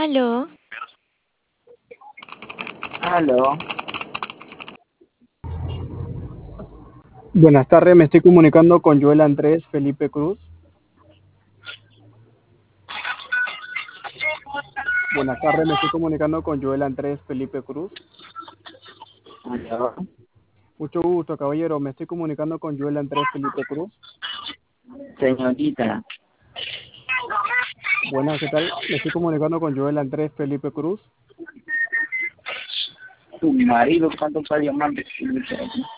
Aló, Aló, Buenas tardes, me estoy comunicando con Joel Andrés Felipe Cruz. Buenas tardes, me estoy comunicando con Joel Andrés Felipe Cruz. aló, Mucho gusto, caballero, me estoy comunicando con Joel Andrés Felipe Cruz. señorita, Buenas, ¿qué tal? Me estoy comunicando con Joel Andrés Felipe Cruz. tu marido, ¿cuánto está llamando?